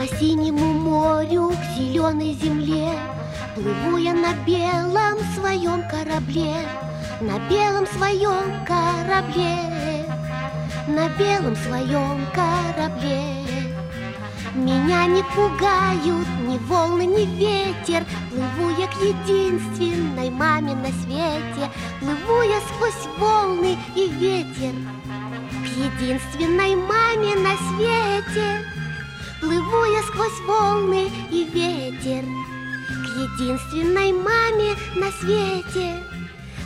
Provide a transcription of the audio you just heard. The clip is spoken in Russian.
синему морю, к зеленой земле плыву я на белом своем корабле, на белом своем корабле, на белом своем корабле. Меня не пугают ни волны, ни ветер. Плыву я к единственной маме на свете. Плыву я сквозь волны и ветер к единственной маме на свете. Плыву я сквозь волны и ветер к единственной маме на свете.